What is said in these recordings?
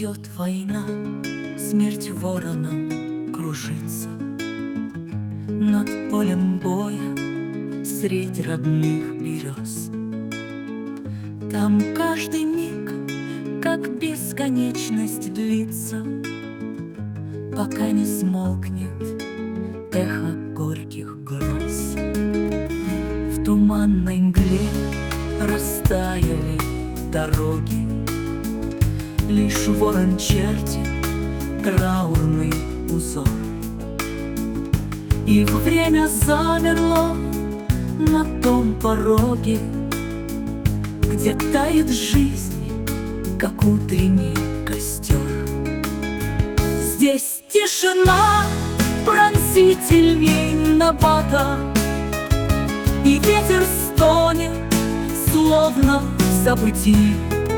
Идет война, смерть вороном кружится над полем боя средь родных берез. Там каждый миг, как бесконечность, длится, пока не смолкнет эхо горьких гроз. В туманной мгле растаяли дороги, лишь ворон чертит траурный узор. И время замерло на том пороге, где тает жизнь, как утренний костер. Здесь тишина пронзительней набата, и ветер стонет, словно в забытии.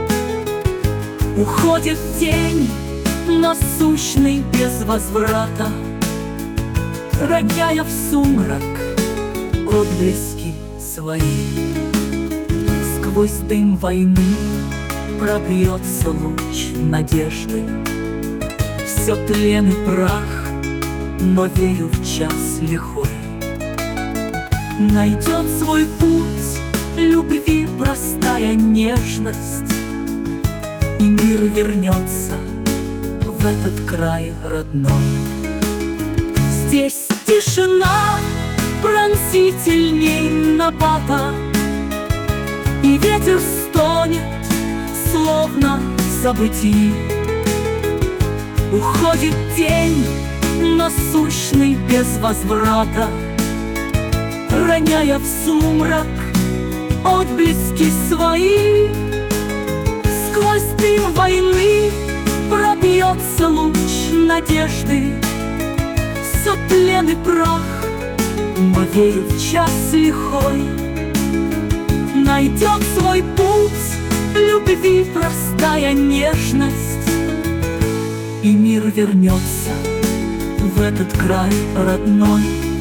Уходит день насущный без возврата, роняя в сумрак отблески свои. Сквозь дым войны пробьется луч надежды. Все тлен и прах, но верю в час лихой. Найдет свой путь любви простая нежность, и мир вернется в этот край родной. Здесь тишина пронзительней напада, и ветер стонет, словно в забытии. Уходит день насущный без возврата, роняя в сумрак отблески свои. Сквозь дым войны пробьется луч надежды. Все тлен и прах, но верю в час лихой. Найдет свой путь любви простая нежность, и мир вернется в этот край родной.